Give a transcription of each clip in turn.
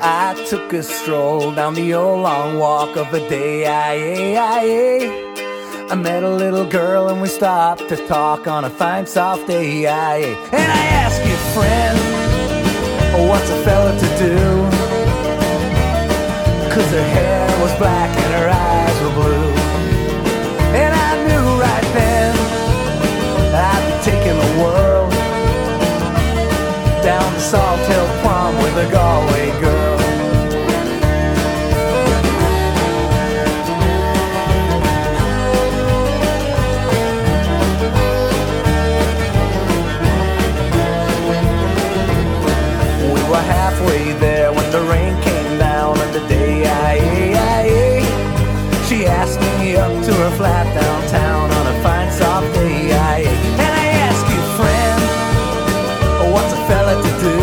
I took a stroll down the old long walk of a day. I met a little girl and we stopped to talk on a fine soft day. And I asked you, friend, what's a fella to do? 'Cause her hair was black and her eyes were blue. And I knew right then I'd be taking the world down to Salt Hill Prom with a Galway girl. We were halfway there when the rain came down on the day. She asked me up to her flat downtown on a fine soft day. And I asked you, friend, what's a fella to do?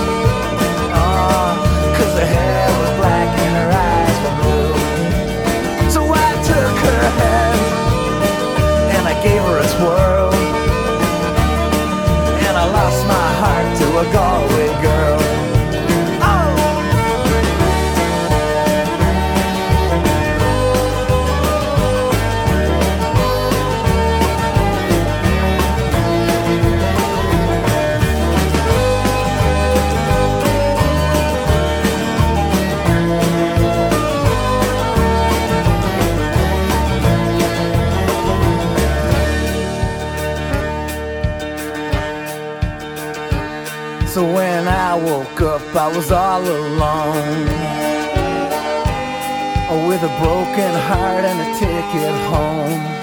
'Cause her hair was black and her eyes were blue. So I took her hand and I gave her a swirl, and I lost my heart to a Galway girl. So when I woke up, I was all alone, with a broken heart and a ticket home.